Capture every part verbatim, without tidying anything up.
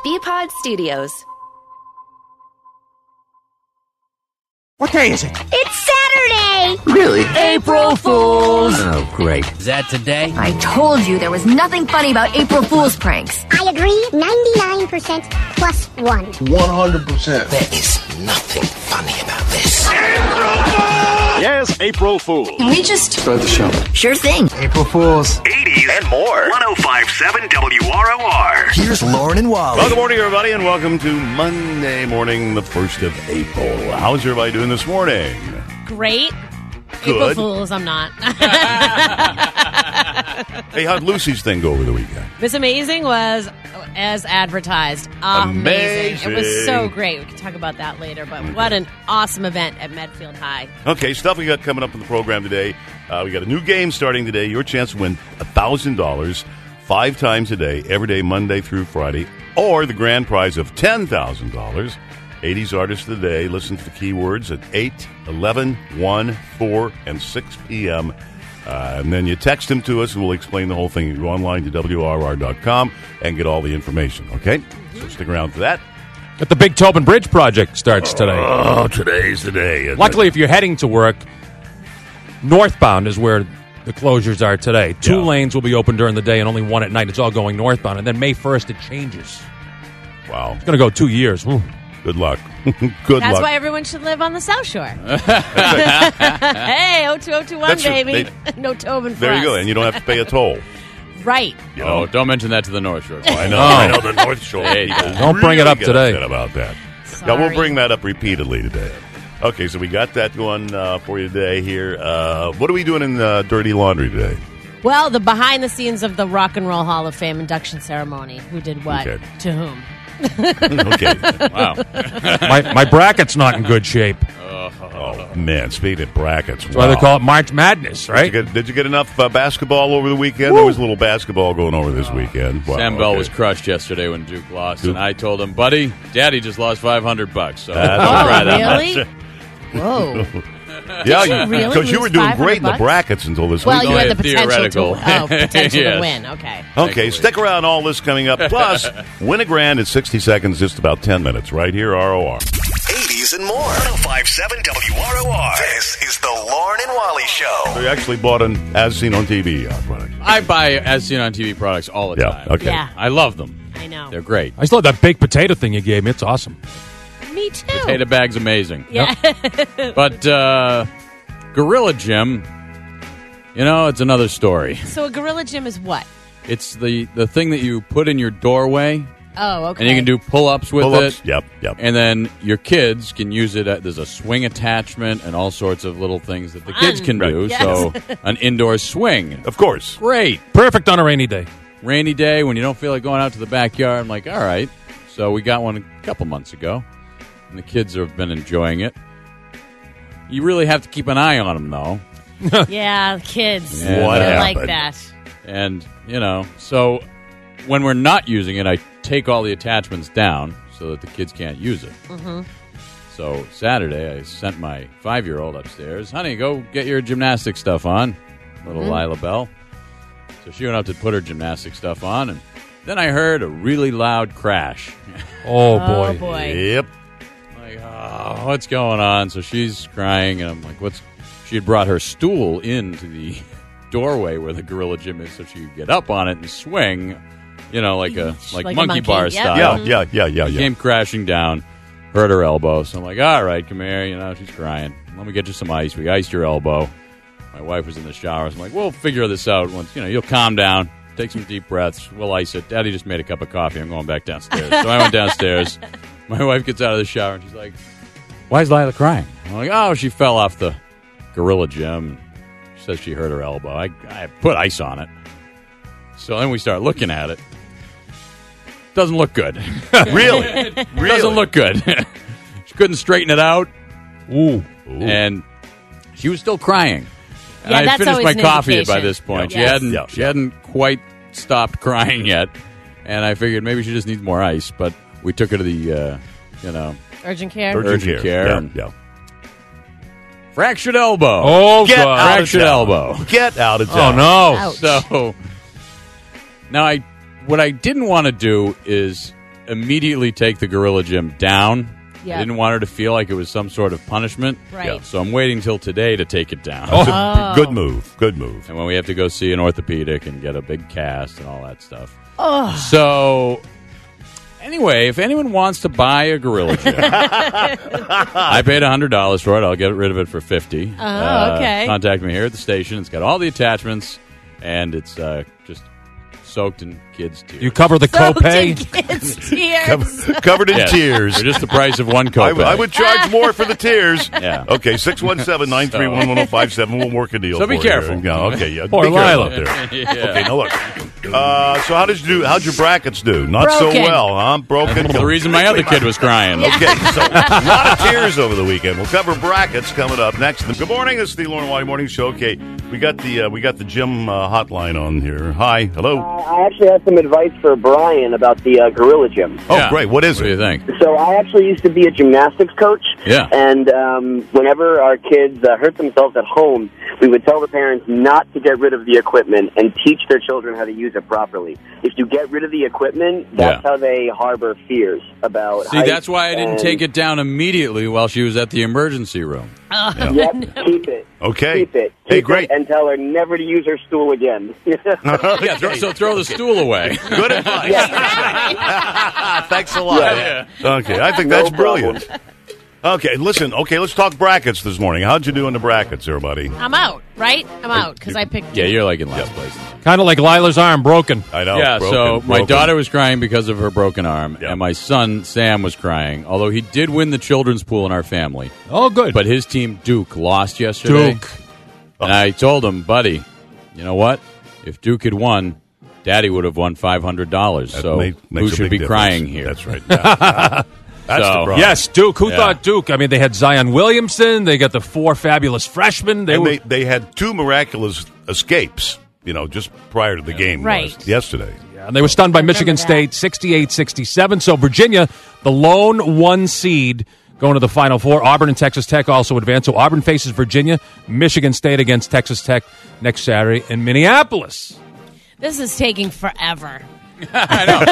B-Pod Studios. What day is it? It's Saturday! Really? April Fools! Oh, great. Is that today? I told you there was nothing funny about April Fool's pranks. I agree. ninety-nine percent plus one. one hundred percent. There is nothing funny about this. Yes, April Fool. Can we just Start the show. Sure thing. April Fools. eighties and more. one oh five point seven W R O R. Here's Lauren and Wally. Well, good morning, everybody, and welcome to Monday morning, the first of April. How's everybody doing this morning? Great. Good. April Fools, I'm not. Hey, how'd Lucy's thing go over the weekend? This amazing was as advertised. Amazing. It was so Amazing. great. We can talk about that later, but what an awesome event at Medfield High. Okay, stuff we got coming up in the program today. Uh, we got a new game starting today. Your chance to win one thousand dollars five times a day, every day, Monday through Friday, or the grand prize of ten thousand dollars. eighties Artist of the Day. Listen to the keywords at eight, eleven, one, four, and six p.m. Uh, and then you text them to us, and we'll explain the whole thing. You go online to W R R dot com and get all the information, okay? So stick around for that. But the Big Tobin Bridge project starts today. Oh, today's the day. isn't Luckily, it? if you're heading to work, northbound is where the closures are today. Two Yeah. lanes will be open during the day and only one at night. It's all going northbound. And then May first, it changes. Wow. It's going to go two years. Woo. Good luck. Good That's luck. why everyone should live on the South Shore. Hey, oh two oh two one, That's your- baby. they- No Tobin for There you us. go, and you don't have to pay a toll. Right. You know? Oh, don't mention that to the North Shore. I know, I know the North Shore. Hey, people don't bring it really up get today. upset about that. Sorry. Yeah, we'll bring that up repeatedly today. Okay, so we got that going uh, for you today here. Uh, what are we doing in uh, Dirty Laundry today? Well, the behind the scenes of the Rock and Roll Hall of Fame induction ceremony. Who did what? Okay. To whom? Okay. Wow. my, my bracket's not in good shape. Oh, man, speaking of brackets. That's why they call it March Madness, right? Did you get, did you get enough uh, basketball over the weekend? There was a little basketball going over this weekend. Wow, Sam Bell okay. was crushed yesterday when Duke lost, Duke. and I told him, buddy, Daddy just lost five hundred bucks. So That's don't all try right. that. Really? Whoa. Yeah, you really because you lose were doing five hundred great in the bucks? brackets until this Well, week. you Oh, had yeah, the potential to, theoretical. oh, potential Yes. to win. Okay. Okay, stick around. All this coming up. Plus, win a grand in sixty seconds, just about ten minutes, right here, R O R. eighties and more. one oh five point seven W R O R. This is the Lauren and Wally Show. So you actually bought an As Seen on T V uh, product. I buy As Seen on T V products all the Yeah, time. okay. Yeah. I love them. I know. They're great. I still have that baked potato thing you gave me. It's awesome. Me too. Potato bag's amazing. Yeah. But uh, Gorilla Gym, you know, it's another story. So a Gorilla Gym is what? It's the, the thing that you put in your doorway, Oh, okay. and you can do pull-ups with Pull-ups. it. Yep, yep. And then your kids can use it. At, there's a swing attachment and all sorts of little things that the kids Fun. can do. Yes. So an indoor swing. Of course. Great. Perfect on a rainy day. Rainy day when you don't feel like going out to the backyard. I'm like, all right. So we got one a couple months ago, and the kids have been enjoying it. You really have to keep an eye on them, though. Yeah, kids. Yeah. What They're happened? like that. And, you know, so when we're not using it, I take all the attachments down so that the kids can't use it. Mm-hmm. So Saturday, I sent my five-year-old upstairs. Honey, go get your gymnastic stuff on. Little Mm-hmm. Lila Bell. So she went up to put her gymnastic stuff on, and then I heard a really loud crash. Oh, Oh, boy. boy. Yep. Like, oh, what's going on? So she's crying, and I'm like, what's... She had brought her stool into the doorway where the Gorilla Gym is so she could get up on it and swing, you know, like a like, Like a monkey, monkey, bar yep. style. Yeah, yeah, yeah, yeah, She yeah. came crashing down, hurt her elbow. So I'm like, all right, come here. You know, she's crying. Let me get you some ice. We iced your elbow. My wife was in the shower. So I'm like, we'll figure this out once, you know, you'll calm down. Take some deep breaths. We'll ice it. Daddy just made a cup of coffee. I'm going back downstairs. So I went downstairs. My wife gets out of the shower, and she's like, why is Lila crying? I'm like, oh, she fell off the Gorilla Gym. She says she hurt her elbow. I, I put ice on it. So then we start looking at it. Doesn't look good. Really? Really? Doesn't look good. She couldn't straighten it out. Ooh. And she was still crying. And Yeah, I had that's finished always my an coffee by indication. this point. Yeah. She Yes. hadn't Yeah, she yeah. hadn't quite stopped crying yet. And I figured maybe she just needs more ice. But we took her to the, uh, you know, Urgent care. Urgent, Urgent care. care. Yeah, And- yeah. fractured elbow. Oh, Get God. out of Fractured town. elbow. Get out of Oh, town. no. Ouch. So now I, what I didn't want to do is immediately take the Gorilla Gym down. Yeah. I didn't want her to feel like it was some sort of punishment. Right. Yeah. So I'm waiting till today to take it down. It's a good move. Good move. And when we have to go see an orthopedic and get a big cast and all that stuff. Oh. So, anyway, if anyone wants to buy a Gorilla Gym, I paid one hundred dollars for it. I'll get rid of it for fifty dollars. Oh, okay. Uh, contact me here at the station. It's got all the attachments, and it's uh, just soaked in kids' tears. You cover the Soaked copay? in kids' tears. Cover- covered in Yes. tears. They're just the price of one I, copay. w- I would charge more for the tears. Yeah. Okay, six one seven, nine three one, one zero five seven. We'll work a deal So be for you. careful. Yeah, okay, yeah. Poor be careful Lila. out there. Yeah. Okay, now look. Uh, so how did you do? How'd your brackets do? Not Broken. so well, huh? Broken. The reason my other kid was crying. Okay, so a lot of tears over the weekend. We'll cover brackets coming up next. Good morning. It's the Lauren Wiley Morning Show. Okay, we got the uh, we got the gym uh, hotline on here. Hi, hello. I actually have some advice for Brian about the uh, Gorilla Gym. Oh, Yeah. great. What is What do it? you think? So I actually used to be a gymnastics coach. Yeah. And um, whenever our kids uh, hurt themselves at home, we would tell the parents not to get rid of the equipment and teach their children how to use it properly. If you get rid of the equipment, that's Yeah. how they harbor fears about See, height that's why I didn't and- take it down immediately while she was at the emergency room. Yep, keep it. Okay. Keep it. Hey, Keep great. it and tell her never to use her stool again. Yeah, throw, so throw the stool away. Good advice. Thanks a lot. Yeah. Okay, I think No that's problem. brilliant. Okay, listen. Okay, let's talk brackets this morning. How'd you do in the brackets, everybody? I'm out, right? I'm out because I picked. Yeah, you're like in last place. Kind of like Lila's arm broken. I know. Yeah, broken, so my broken. daughter was crying because of her broken arm, Yeah. and my son, Sam, was crying, although he did win the children's pool in our family. Oh, good. But his team, Duke, lost yesterday. Duke. And I told him, buddy, you know what? If Duke had won, Daddy would have won five hundred dollars. That So ma- makes who a should big be difference. crying here? That's right. Yeah. That's So- the problem. Yes, Duke. Who Yeah. thought Duke? I mean, they had Zion Williamson. They got the four fabulous freshmen. They And were they, they had two miraculous escapes, you know, just prior to the game Right. last- yesterday. and they were stunned by remember Michigan that. State, sixty-eight sixty-seven. So Virginia, the lone one seed, going to the Final Four. Auburn and Texas Tech also advance. So Auburn faces Virginia. Michigan State against Texas Tech next Saturday in Minneapolis. This is taking forever. I know.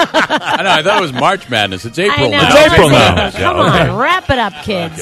I know. I thought it was March Madness. It's April I know. now. It's April now. Come Yeah, on, wrap it up, kids.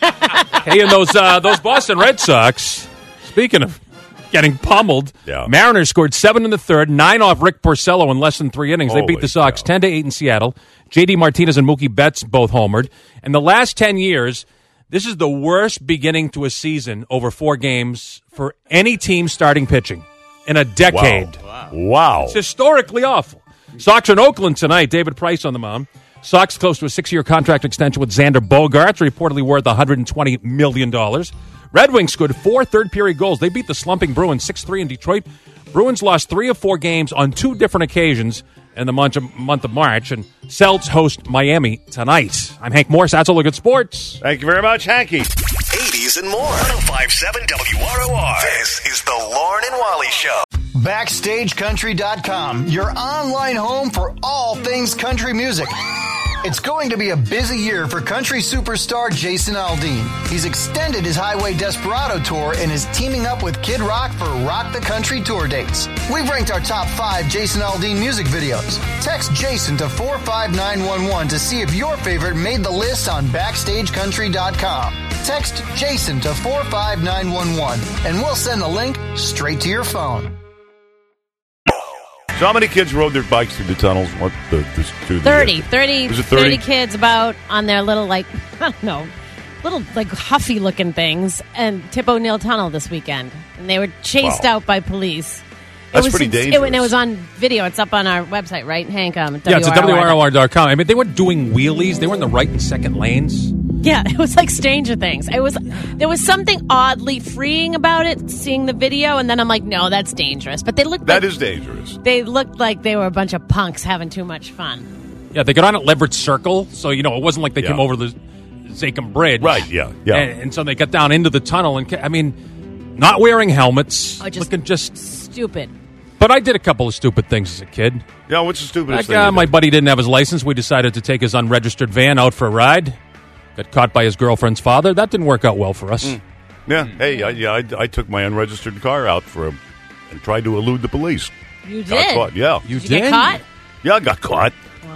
Hey, and those uh, those Boston Red Sox, speaking of getting pummeled, Yeah. Mariners scored seven in the third, nine off Rick Porcello in less than three innings. They beat Holy the Sox cow. ten to eight in Seattle. J D Martinez and Mookie Betts both homered. And the last ten years, this is the worst beginning to a season over four games for any team starting pitching in a decade. Wow. Wow. It's historically awful. Sox are in Oakland tonight. David Price on the mound. Sox close to a six-year contract extension with Xander Bogaerts, reportedly worth one hundred twenty million dollars. Red Wings scored four third-period goals. They beat the slumping Bruins six three in Detroit. Bruins lost three of four games on two different occasions in the month of, month of March. And Celts host Miami tonight. I'm Hank Morse. That's all the good sports. Thank you very much, Hanky. eighties and more. one oh five point seven W R O R. This is the Lauren and Wally Show. Backstage Country dot com, your online home for all things country music. It's going to be a busy year for country superstar Jason Aldean. He's extended his Highway Desperado tour and is teaming up with Kid Rock for Rock the Country tour dates. We've ranked our top five Jason Aldean music videos. Text Jason to four five nine one one to see if your favorite made the list on Backstage Country dot com. Text Jason to four five nine one one and we'll send the link straight to your phone. So how many kids rode their bikes through the tunnels? What the, the, through the- thirty, thirty, Was it thirty thirty? kids about on their little, like, I don't know, little, like, huffy looking things and Tip O'Neill Tunnel this weekend. And they were chased Wow. out by police. That's it was, pretty it- dangerous. and it was on video. It's up on our website, right, Hank? Um, Yeah, it's at W R O R. R dot com. I mean, they weren't doing wheelies. They were in the right and second lanes. Yeah, it was like Stranger Things. It was there was something oddly freeing about it, seeing the video, and then I'm like, no, that's dangerous. But they looked That like, is dangerous. they looked like they were a bunch of punks having too much fun. Yeah, they got on at Leverett Circle, so, you know, it wasn't like they Yeah. came over the Zakem Bridge. Right, yeah, yeah. And, and so they got down into the tunnel, and, ca- I mean, not wearing helmets, Oh, just- looking just... Stupid. But I did a couple of stupid things as a kid. Yeah, what's the stupidest Like, thing? uh, you my did? buddy didn't have his license. We decided to take his unregistered van out for a ride. Got caught by his girlfriend's father. That didn't work out well for us. Yeah, hey, I, yeah, I, I took my unregistered car out for a, and tried to elude the police. You Got did. caught, yeah. You Did you get caught? Yeah, I got caught. Wow.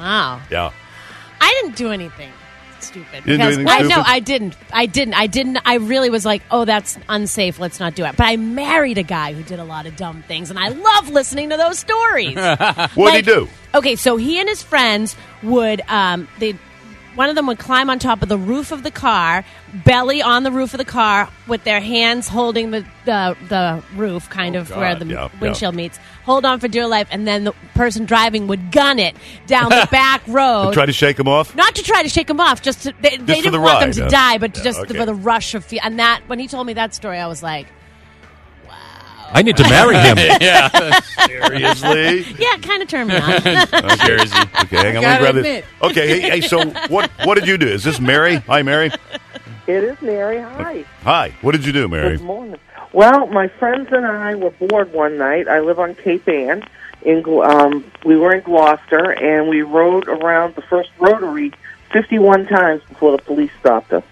Wow. Yeah. I didn't do anything stupid. You didn't do because anything I, stupid? No, I didn't. I didn't. I didn't. I really was like, oh, that's unsafe. Let's not do it. But I married a guy who did a lot of dumb things, and I love listening to those stories. What'd Like, he do? Okay, so he and his friends would um, they. One of them would climb on top of the roof of the car, belly on the roof of the car, with their hands holding the the, the roof, kind Oh, of God. where the Yeah, windshield meets. Hold on for dear life, and then the person driving would gun it down the back road. Try to shake him off? Not to try to shake them off, just to, they, they for didn't the want ride, them to huh? die, but Yeah, just okay. for the rush of fear. And that, when he told me that story, I was like, I need to marry him. Yeah. Seriously? yeah, it kind of turned me on. Jersey. Okay, hang on. Let me gotta grab this. admit. Okay, hey, hey, so what What did you do? Is this Mary? Hi, Mary. It is Mary. Hi. Hi. What did you do, Mary? Good morning. Well, my friends and I were bored one night. I live on Cape Ann. In Gl- um, we were in Gloucester, and we rode around the first rotary fifty-one times before the police stopped us.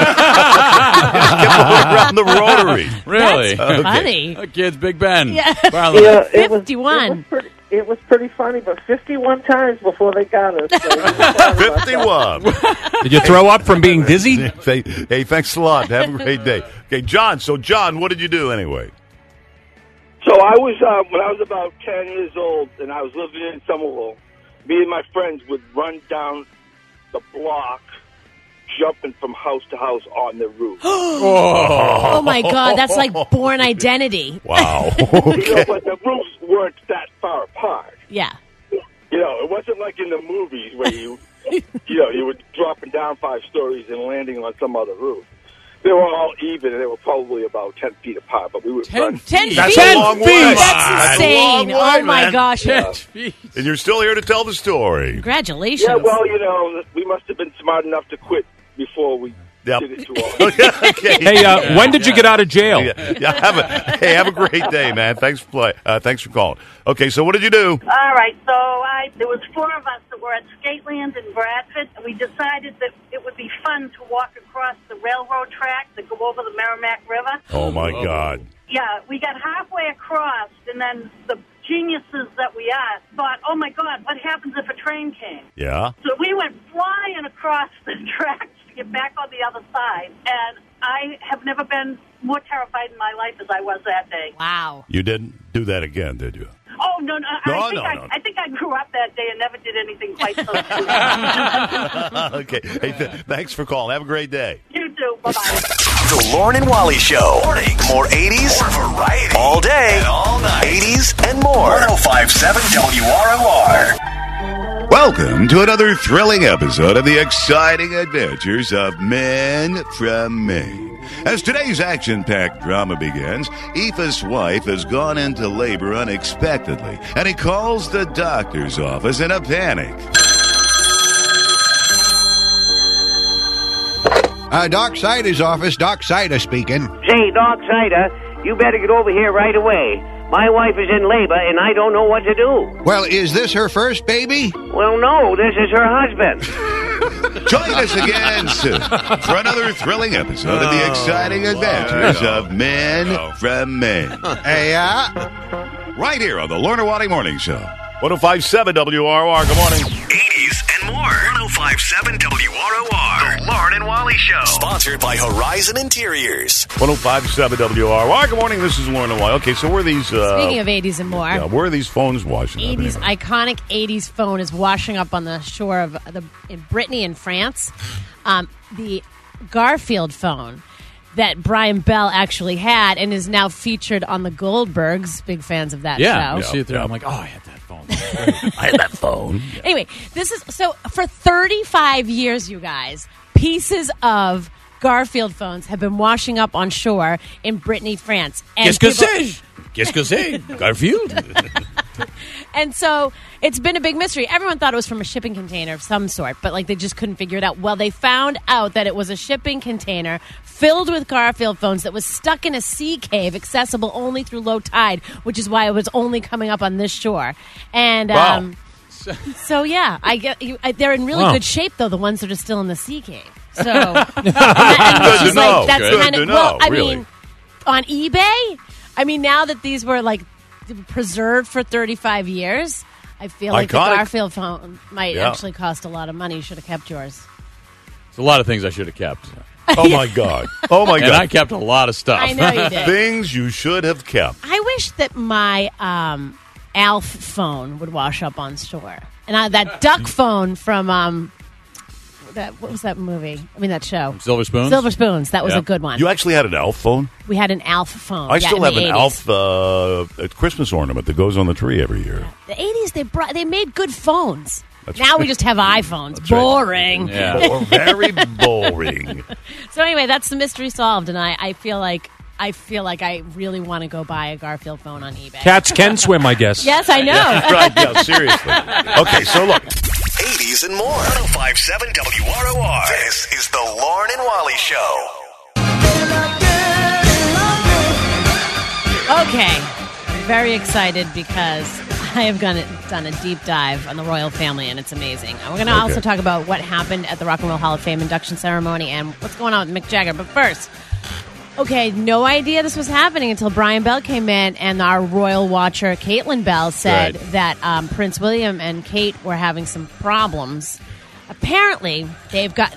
Around the rotary. Really? That's funny. Oh, kids, Big Ben. Yeah. Barlow. Yeah, it was, fifty-one. It was, pretty, it was pretty funny, but fifty-one times before they got us. So we were sorry about that. fifty-one. Did you throw up from being dizzy? Hey, hey, thanks a lot. Have a great day. Okay, John. So, John, what did you do anyway? So I was, uh, when I was about ten years old and I was living in Somerville, me and my friends would run down the block, jumping from house to house on the roof. Oh, my God. That's like Born Identity. Wow. You know, Okay. but the roofs weren't that far apart. Yeah. You know, it wasn't like in the movies where you, you know, you were dropping down five stories and landing on some other roof. They were all even, and they were probably about ten feet apart. But we would run. Ten That's feet? a long way. That's That's a long insane. way, Oh, my man. gosh. Yeah. And you're still here to tell the story. Congratulations. Yeah, well, you know, we must have been smart enough to quit before we Yep. did it too often. Okay. Hey, uh, when did you get out of jail? Yeah, yeah, have a, hey, have a great day, man. Thanks for play. Uh, thanks for calling. Okay, so what did you do? All right, so I there was four of us that were at Skateland in Bradford, and we decided that it would be fun to walk across the railroad track that go over the Merrimack River. Oh my God. Yeah, we got halfway across, and then the geniuses that we are thought, oh my God, what happens if a train came? Yeah. So we went flying across the tracks to get back on the other side, and I have never been more terrified in my life as I was that day. Wow. You didn't do that again, did you? Oh, no, no. No, I, think no, I, no. I think I grew up that day and never did anything quite so stupid. Okay. Hey, th- thanks for calling. Have a great day. You too. Bye-bye. The Lauren and Wally Show. Morning. More eighties. More variety. All day. And all night. eighties and more. one oh five point seven W R O R. Welcome to another thrilling episode of the exciting adventures of Men from Maine. As today's action-packed drama begins, Aoife's wife has gone into labor unexpectedly, and he calls the doctor's office in a panic. Uh, Doc Sider's office, Doc Sider speaking. Say, Doc Sider, you better get over here right away. My wife is in labor, and I don't know what to do. Well, is this her first baby? Well, no, this is her husband. Join us again soon for another thrilling episode of the exciting adventures of Men from Maine. Hey, uh... Right here on the Lorna Wally Morning Show. one oh five point seven W R O R. Good morning. eighties and more. one oh five point seven W R O R. The Lauren and Wally Show. Sponsored by Horizon Interiors. one oh five point seven W R O R. Good morning. This is Lorna Wally. Okay, so where are these... Uh, Speaking of eighties and more. yeah, where are these phones washing up? eighties anyway? iconic eighties phone is washing up on the shore of the in Brittany in France. Um, the Garfield phone that Brian Bell actually had and is now featured on the Goldbergs. Big fans of that Yeah, show. you see it there. Yeah. I'm like, oh, I had that phone. I had that phone. Anyway, this is so for thirty-five years, you guys, pieces of Garfield phones have been washing up on shore in Brittany, France. And Qu'est-ce que people- c'est? Qu'est-ce que c'est? Garfield? And so it's been a big mystery. Everyone thought it was from a shipping container of some sort, but like they just couldn't figure it out. Well, they found out that it was a shipping container filled with Garfield phones that was stuck in a sea cave, accessible only through low tide, which is why it was only coming up on this shore. And Wow. um, so yeah, I get you, I, they're in really Wow. good shape though. The ones that are still in the sea cave. So and that, and which Good is to like know. that's Good kind to of well. know, I really. mean, on eBay. I mean, now that these were like preserved for thirty-five years, I feel like Iconic. the Garfield phone might Yeah. actually cost a lot of money. You should have kept yours. There's a lot of things I should have kept. Oh, my God. Oh, my And God. I kept a lot of stuff. I know you did. Things you should have kept. I wish that my um, Alf phone would wash up on store. And I, that duck phone from, um, that what was that movie? I mean, that show. Silver Spoons? Silver Spoons. That was Yeah. a good one. You actually had an Alf phone? We had an Alf phone. I yeah, still in have the an eighties. Alf uh, a Christmas ornament that goes on the tree every year. The eighties, they brought, they made good phones. That's now right. we just have iPhones. That's right. Boring. Bo- very boring. So anyway, that's the mystery solved, and I, I feel like I feel like I really want to go buy a Garfield phone on eBay. Cats can swim, I guess. Yes, I know. Yeah, right, yeah, seriously. Okay, so look. eighties and more. one oh five point seven W R O R. This is the Lauren and Wally Show. Okay, very excited because I have gone, done a deep dive on the royal family, and it's amazing. We're going to Okay. also talk about what happened at the Rock and Roll Hall of Fame induction ceremony and what's going on with Mick Jagger. But first, okay, no idea this was happening until Brian Bell came in, and our royal watcher, Caitlin Bell, said Right. that um, Prince William and Kate were having some problems. Apparently, they've got...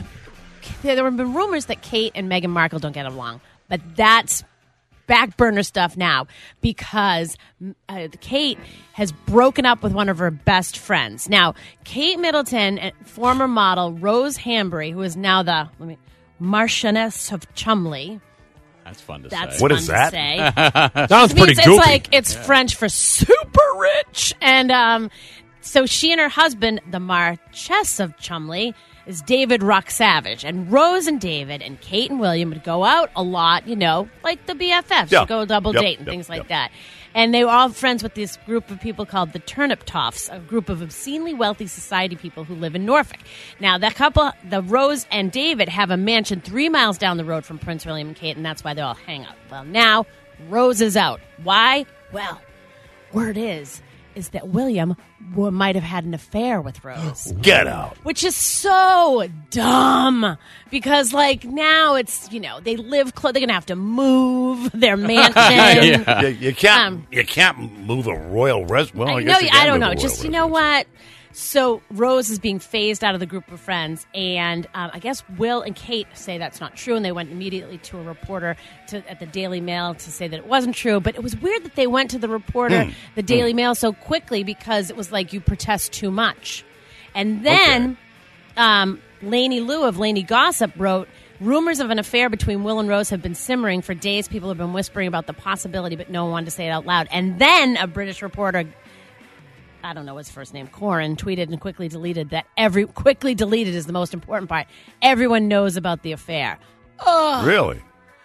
There have been rumors that Kate and Meghan Markle don't get along, but that's back burner stuff now because uh, Kate has broken up with one of her best friends. Now, Kate Middleton, and former model Rose Hambury, who is now the let me, Marchioness of Chumley. That's fun to That's say. What fun is to that? say. Sounds It means pretty it's goofy. like it's Yeah. French for super rich, and um, so she and her husband, the Marchess of Chumley, is David Rock Savage, and Rose and David and Kate and William would go out a lot, you know, like the B F Fs, Yeah. go double Yep, date and yep, things like yep. that. And they were all friends with this group of people called the Turnip Toffs, a group of obscenely wealthy society people who live in Norfolk. Now, that couple, the Rose and David, have a mansion three miles down the road from Prince William and Kate, and that's why they all hang out. Well, now Rose is out. Why? Well, word is, is that William w- might have had an affair with Rose. Get out. Which is so dumb because, like, now it's, you know, they live close. They're going to have to move their mansion. You, you can't. Um, you can't move a royal res. Well, I, I guess know. you can I don't move know. a royal Just you res- know what. So Rose is being phased out of the group of friends, and um, I guess Will and Kate say that's not true, and they went immediately to a reporter to, at the Daily Mail to say that it wasn't true. But it was weird that they went to the reporter, Hmm. the Daily Mail, so quickly because it was like you protest too much. And then um, Lainey Liu of Lainey Gossip wrote, rumors of an affair between Will and Rose have been simmering for days. People have been whispering about the possibility, but no one wanted to say it out loud. And then a British reporter, I don't know his first name, Corin, tweeted and quickly deleted that every quickly deleted is the most important part. Everyone knows about the affair. Ugh. Really?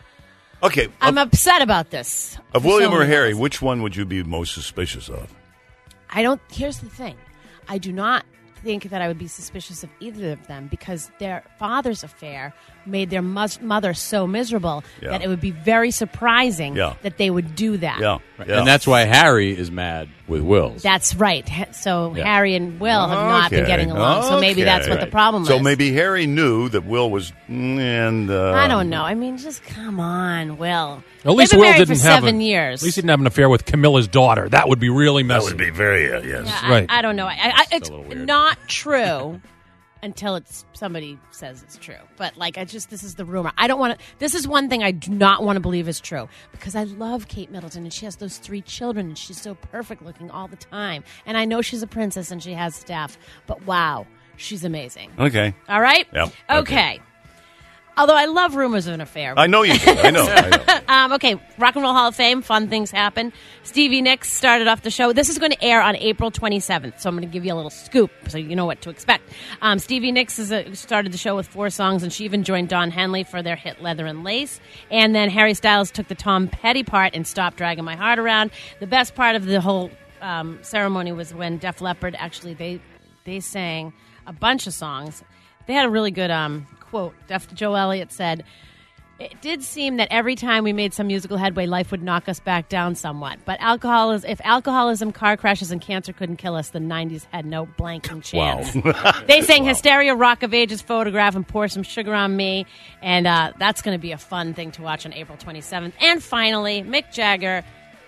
Okay. I'm of, upset about this. of For William so or many Harry, reasons. which one would you be most suspicious of? I don't. Here's the thing. I do not think that I would be suspicious of either of them because their father's affair made their mus- mother so miserable Yeah. that it would be very surprising Yeah. that they would do that. Right. And that's why Harry is mad with Wills. That's right. Ha- So Yeah. Harry and Will have not been Okay, getting along. So maybe that's what okay. the problem So is. maybe Harry knew that Will was, mm, and uh, I don't know. I mean, just come on, Will. At least They've been Will married didn't for have seven a, years. At least he didn't have an affair with Camilla's daughter. That would be really messy. That would be very uh, yes. Yeah, I- right. I, don't know. I, I, it's not true until it's somebody says it's true. But like, I just this is the rumor. I don't want to. This is one thing I do not want to believe is true because I love Kate Middleton and she has those three children and she's so perfect looking all the time. And I know she's a princess and she has staff. But wow, she's amazing. Okay. All right. Yep. Okay. Although I love rumors of an affair. I know you do. I know. I know. um, okay, Rock and Roll Hall of Fame, fun things happen. Stevie Nicks started off the show. This is going to air on April twenty-seventh, so I'm going to give you a little scoop so you know what to expect. Um, Stevie Nicks is a, started the show with four songs, and she even joined Don Henley for their hit Leather and Lace. And then Harry Styles took the Tom Petty part and Stop Dragging My Heart Around. The best part of the whole um, ceremony was when Def Leppard, actually, they, they sang a bunch of songs. They had a really good um, quote. Def Joe Elliott said, "It did seem that every time we made some musical headway, life would knock us back down somewhat. But alcohol is, if alcoholism, car crashes, and cancer couldn't kill us, the nineties had no blanking chance." Wow. They sang Hysteria, Rock of Ages, Photograph, and Pour Some Sugar on Me. And uh, that's going to be a fun thing to watch on April twenty-seventh. And finally, Mick Jagger.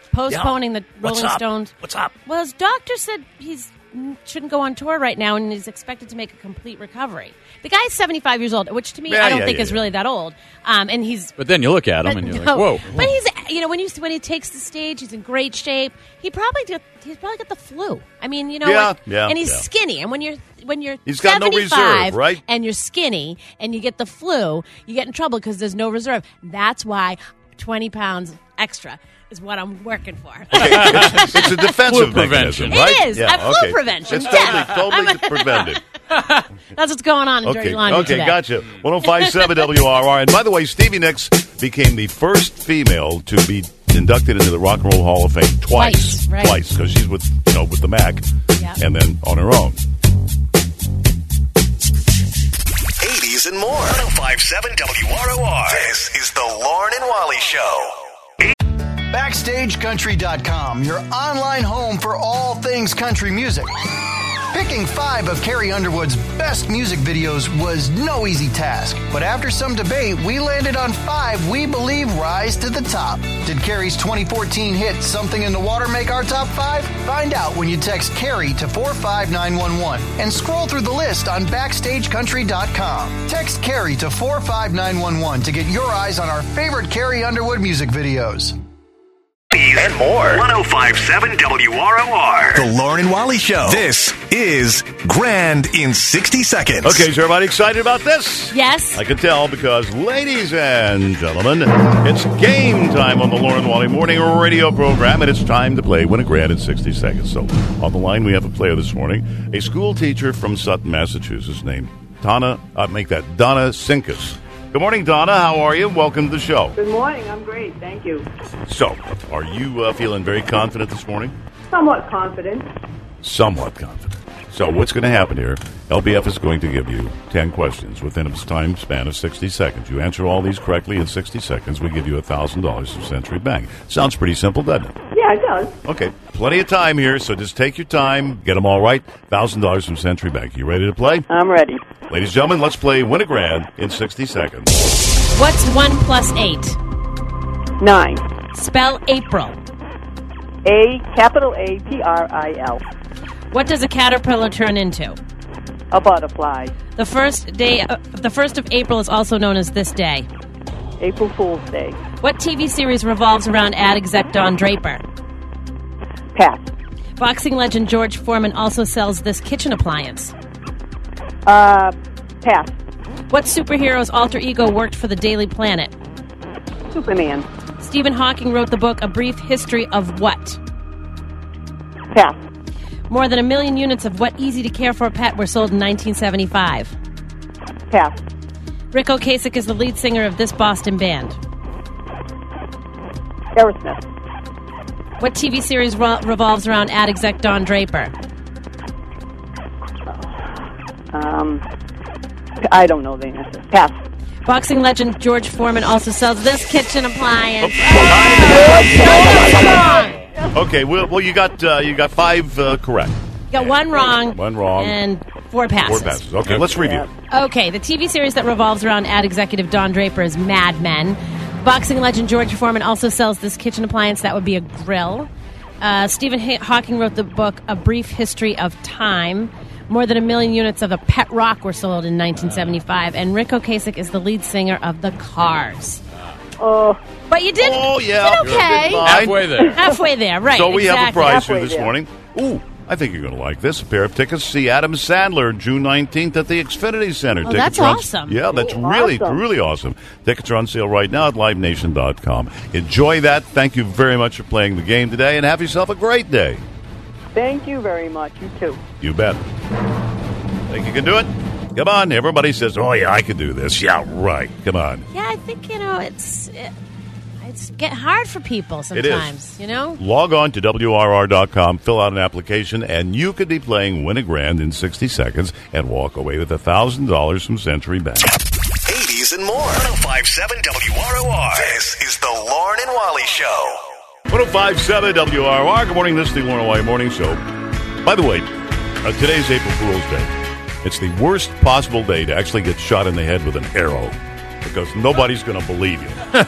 postponing Yeah. the What's Rolling up? Stones. What's up? Well, his doctor said he's shouldn't go on tour right now, and is expected to make a complete recovery. The guy's seventy-five years old, which to me Yeah, I don't yeah, think yeah, is yeah. really that old. Um, and he's But then you look at him but and you're no, like, whoa. But he's, you know, when you when he takes the stage, he's in great shape. He probably got, he's probably got the flu. I mean, you know, Yeah, like, yeah, and he's yeah. skinny. And when you're when you're He's got no seventy-five reserve, right? and you're skinny and you get the flu, you get in trouble because there's no reserve. That's why twenty pounds extra is what I'm working for. Okay, it's, it's a defensive Flu mechanism, prevention. right? It is. Yeah, A flu okay. prevention. It's Yeah. totally, totally preventive. That's what's going on in Okay, Dirty Laundry okay, today. gotcha. one oh five point seven W R R. And by the way, Stevie Nicks became the first female to be inducted into the Rock and Roll Hall of Fame twice. Twice, right. Twice, because she's with, you know, with the Mac, Yeah. and then on her own. eighties and more. one oh five point seven W R O R. This is the Lauren and Wally Show. Backstage Country dot com, your online home for all things country music. Picking five of Carrie Underwood's best music videos was no easy task, but after some debate, we landed on five we believe rise to the top. Did Carrie's twenty fourteen hit Something in the Water make our top five? Find out when you text Carrie to four five nine one one and scroll through the list on Backstage Country dot com. Text Carrie to four five nine one one to get your eyes on our favorite Carrie Underwood music videos. And more. one oh five point seven W R O R. The Lauren and Wally Show. This is Grand in sixty seconds. Okay, is everybody excited about this? Yes. I can tell because, ladies and gentlemen, it's game time on the Lauren and Wally morning radio program, and it's time to play Win a Grand in sixty seconds. So, on the line, we have a player this morning, a school teacher from Sutton, Massachusetts, named Donna, uh, make that, Donna Sinkus. Good morning, Donna. How are you? Welcome to the show. Good morning. I'm great. Thank you. So, are you uh, feeling very confident this morning? Somewhat confident. Somewhat confident. So, what's going to happen here? L B F is going to give you ten questions within a time span of sixty seconds. You answer all these correctly in sixty seconds, we give you one thousand dollars from Century Bank. Sounds pretty simple, doesn't it? Yeah, it does. Okay, plenty of time here, so just take your time, get them all right. one thousand dollars from Century Bank. You ready to play? I'm ready. Ladies and gentlemen, let's play Win a Grand in sixty seconds. What's one plus eight? Nine. Spell April. A, capital A, P R I L. What does a caterpillar turn into? A butterfly. The first day, uh, the first of April is also known as this day. April Fool's Day. What T V series revolves around ad exec Don Draper? Pass. Boxing legend George Foreman also sells this kitchen appliance. Uh, pass. What superhero's alter ego worked for the Daily Planet? Superman. Stephen Hawking wrote the book A Brief History of What? Pass. More than a million units of what easy-to-care-for pet were sold in nineteen seventy-five? Pass. Rick Ocasek is the lead singer of this Boston band. Aerosmith. What T V series ro- revolves around ad exec Don Draper? Um, I don't know the answer. Pass. Boxing legend George Foreman also sells this kitchen appliance. Okay, well, well you got uh, you got five uh, correct. You got one wrong. One wrong. And four passes. Four passes. Okay, let's review. Okay, the T V series that revolves around ad executive Don Draper is Mad Men. Boxing legend George Foreman also sells this kitchen appliance. That would be a grill. Uh, Stephen H- Hawking wrote the book A Brief History of Time. More than a million units of a pet rock were sold in nineteen seventy-five. And Rick Ocasek is the lead singer of The Cars. Oh. But you did, oh, yeah. did okay. Halfway there. Halfway there, right. So we exactly. have a prize for Halfway this there. morning. Ooh, I think you're going to like this. A pair of tickets to see Adam Sandler June nineteenth at the Xfinity Center. Oh, Tickets that's are on- awesome. Yeah, that's Ooh, really, awesome. really awesome. Tickets are on sale right now at live nation dot com. Enjoy that. Thank you very much for playing the game today, and have yourself a great day. Thank you very much. You too. You bet. Think you can do it? Come on. Everybody says, oh, yeah, I can do this. Yeah, right. Come on. Yeah, I think, you know, it's it, it's get hard for people It sometimes, is. you know? Log on to W R R dot com, fill out an application, and you could be playing Win a Grand in sixty seconds and walk away with one thousand dollars from Century Bank. eighties and more. one oh five point seven W R O R. This is the Lauren and Wally Show. one oh five point seven W R O R. Good morning. This is the Lauren and Wally Morning Show. By the way, uh, today's April Fool's Day. It's the worst possible day to actually get shot in the head with an arrow. because nobody's going to believe you.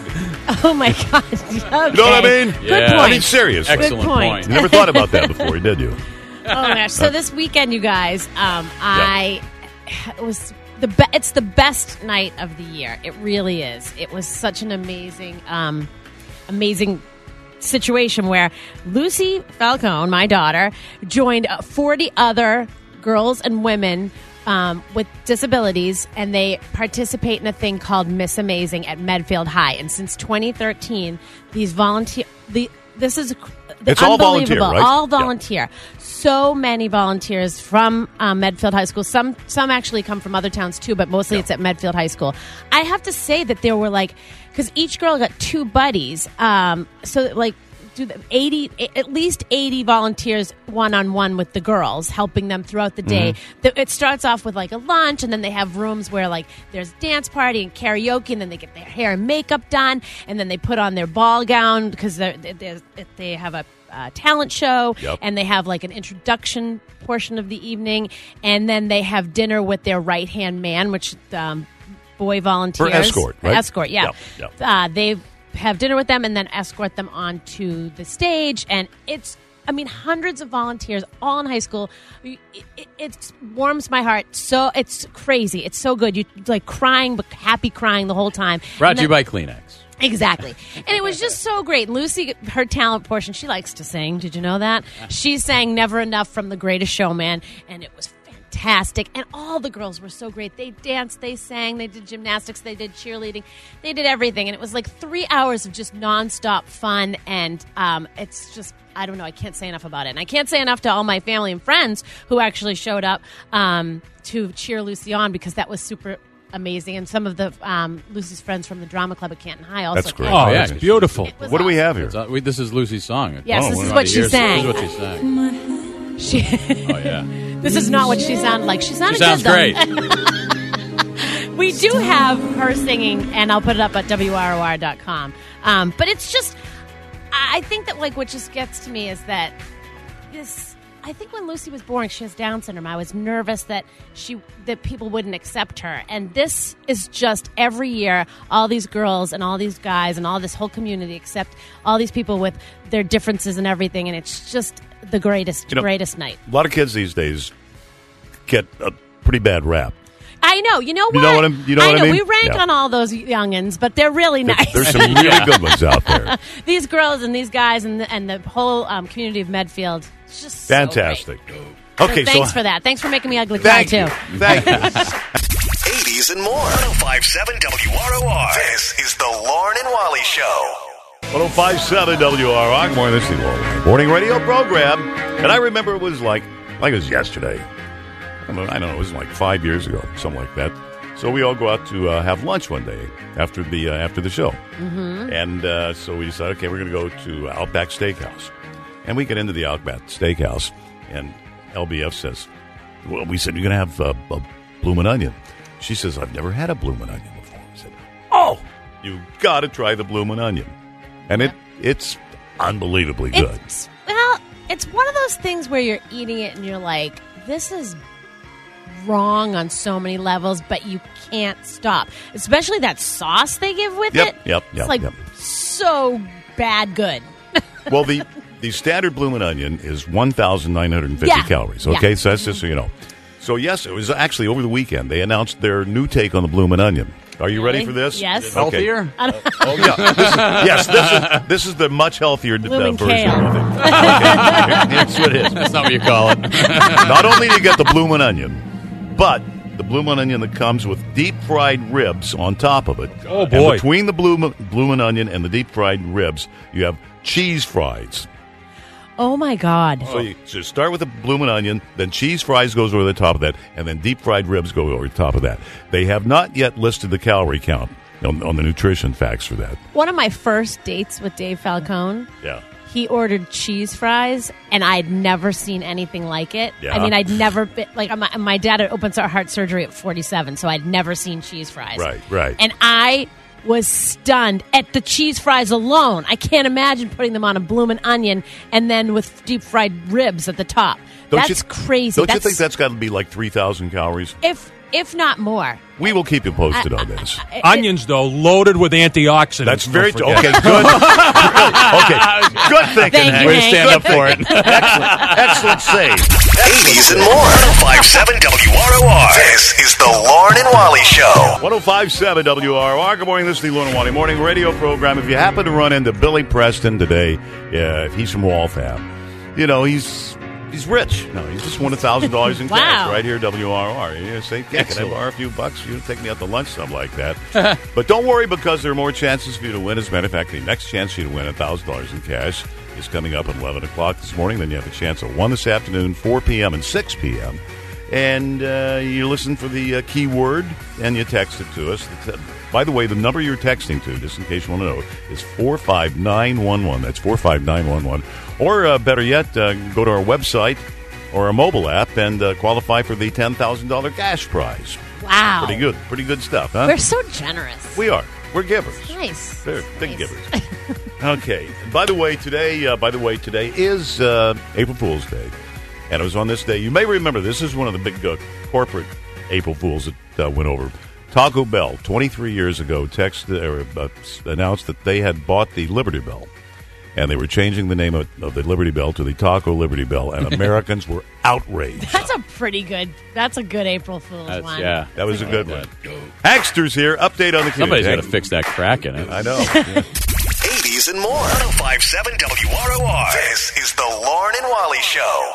Oh, my God. Okay. You know what I mean? Good Yeah. point. I mean, serious. Excellent Good point. point. You never thought about that before, did you? Oh my gosh! So this weekend, you guys, um, I it was the be- it's the best night of the year. It really is. It was such an amazing, um, amazing situation where Lucy Falcone, my daughter, joined uh, forty other girls and women um, with disabilities, and they participate in a thing called Miss Amazing at Medfield High. And since twenty thirteen, these volunteer the this is. It's all volunteer, Unbelievable. right? All volunteer. So many volunteers from um, Medfield High School. Some some actually come from other towns too, but mostly it's at Medfield High School. I have to say that there were like, because each girl got two buddies. Um, so like, do the eighty at least eighty volunteers one on one with the girls, helping them throughout the day. Mhm. The, it starts off with like a lunch, and then they have rooms where like there's dance party and karaoke, and then they get their hair and makeup done, and then they put on their ball gown because they they have a uh, talent show, Yep. and they have like an introduction portion of the evening, and then they have dinner with their right hand man, which um, boy volunteers For escort, right? escort, yeah. Yep, yep. Uh, they have dinner with them and then escort them onto the stage, and it's I mean, hundreds of volunteers, all in high school. It, it, it warms my heart. So it's crazy. It's so good. You like crying, but happy crying the whole time. Brought And to you then- by Kleenex. Exactly. And it was just so great. And Lucy, her talent portion, she likes to sing. Did you know that? She sang Never Enough from The Greatest Showman, and it was fantastic. And all the girls were so great. They danced, they sang, they did gymnastics, they did cheerleading, they did everything. And it was like three hours of just nonstop fun. And um, it's just, I don't know, I can't say enough about it. And I can't say enough to all my family and friends who actually showed up um, to cheer Lucy on, because that was super amazing. And some of the um, Lucy's friends from the drama club at Canton High also That's came. great. Oh, that's beautiful. It was What do we have here? It's, uh, we, this is Lucy's song. Yes, Oh, this one is of what the she years- sang. This is what she sang. She, Oh, yeah. this is not what she sounded like. She sounded She sounds good, great. though. We do have her singing, and I'll put it up at W R O R dot com. Um, but it's just, I think that like what just gets to me is that this. I think when Lucy was born, she has Down syndrome. I was nervous that she that people wouldn't accept her, and this is just every year. All these girls and all these guys and all this whole community accept all these people with their differences and everything, and it's just the greatest, You know, greatest night. A lot of kids these days get a pretty bad rap. I know. You know what? You know what I'm- you know I what I know. mean? We rank Yeah. on all those youngins, but they're really nice. There's some really good ones out there. These girls and these guys and the, and the whole um, community of Medfield. It's just so Fantastic. great. Okay, Thanks so for that. Thanks for making me ugly cry, Thank you. too. Thank you. eighties and more. one oh five point seven W R O R. This is the Lauren and Wally Show. one oh five point seven W R O R. Good morning. This is the morning radio program. And I remember it was like, like it was yesterday. I don't know, I don't know, it was like five years ago, something like that. So we all go out to uh, have lunch one day after the uh, after the show. Mhm. And uh, so we decided, okay, we're going to go to Outback Steakhouse. And we get into the Outback Steakhouse, and L B F says, well, we said, you're going to have uh, a bloomin' onion. She says, I've never had a bloomin' onion before. I said, oh, you got to try the bloomin' onion. And it it's unbelievably good. It's, well, it's one of those things where you're eating it and you're like, this is wrong on so many levels, but you can't stop. Especially that sauce they give with Yep, it. yep, It's yep, like yep. so bad good. Well, the, the standard bloomin' onion is one thousand nine hundred fifty Yeah. calories. Yeah. Okay, so that's just so you know. So, yes, it was actually over the weekend. They announced their new take on the bloomin' onion. Are you ready Really? for this? Yes. Okay. Healthier? Oh, yeah. This is, yes, this is, this is the much healthier uh, Bloomin' version kale. of it. Okay. Here's what it is. That's not what you call it. Not only do you get the bloomin' onion, but the bloomin' onion that comes with deep fried ribs on top of it. Oh, And boy. between the bloomin', bloomin' onion and the deep fried ribs, you have cheese fries. Oh my God. So you so start with the bloomin' onion, then cheese fries goes over the top of that, and then deep fried ribs go over the top of that. They have not yet listed the calorie count on, on the nutrition facts for that. One of my first dates with Dave Falcone, Yeah. he ordered cheese fries, and I'd never seen anything like it. Yeah. I mean, I'd never been, like, my, my dad had open heart surgery at forty-seven, so I'd never seen cheese fries. Right, right. And I was stunned at the cheese fries alone. I can't imagine putting them on a bloomin' onion and then with deep fried ribs at the top. Don't That's you, crazy. Don't that's, you think that's got to be like three thousand calories? If if not more. We will keep you posted I- on this. I- I- Onions, though, loaded with antioxidants. That's very Don't forget. okay. Good. okay, good thinking. Thank Hank. you, Way to stand up for it. Excellent, excellent save. eighties and more. one oh five point seven W R O R. This is the Lauren and Wally Show. one oh five point seven W R O R. Good morning. This is the Lauren and Wally Morning Radio Program. If you happen to run into Billy Preston today, yeah, if he's from Waltham, you know, he's he's rich. No, he's just won one thousand dollars in Wow. cash right here at W R O R. You say, yeah, can I borrow a few bucks? You take me out to lunch, something like that. But don't worry, because there are more chances for you to win. As a matter of fact, the next chance for you to win one thousand dollars in cash is coming up at eleven o'clock this morning. Then you have a chance at one this afternoon, four p.m. and six p.m. And uh, you listen for the uh, keyword, and you text it to us. It's, uh, by the way, the number you're texting to, just in case you want to know, is four five nine one one. That's four five nine one one. Or uh, better yet, uh, go to our website or our mobile app and uh, qualify for the ten thousand dollars cash prize. Wow. Pretty good. Pretty good stuff, huh? We're so generous. We are. We're givers. Nice. They're big Nice. givers. Okay. By the way, today, uh, by the way, today is uh, April Fool's Day, and it was on this day. You may remember this is one of the big uh, corporate April Fools that uh, went over. Taco Bell, twenty-three years ago, text or uh, announced that they had bought the Liberty Bell, and they were changing the name of, of the Liberty Bell to the Taco Liberty Bell, and Americans were outraged. That's a pretty good. That's a good April Fool's That's- one. yeah. That was a good one. Hackster's here. Update on the Somebody's got to community. fix that crack in it. I know. Yeah. eighties and more. one oh five point seven W R O R. This is the Lauren and Wally Show.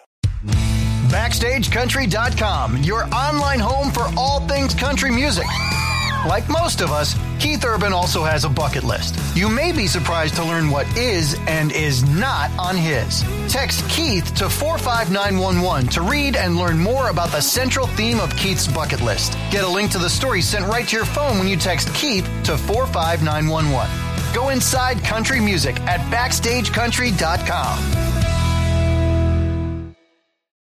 Backstage Country dot com, your online home for all things country music. Like most of us, Keith Urban also has a bucket list. You may be surprised to learn what is and is not on his. Text Keith to four five nine one one to read and learn more about the central theme of Keith's bucket list. Get a link to the story sent right to your phone when you text Keith to four five nine one one. Go inside country music at Backstage Country dot com.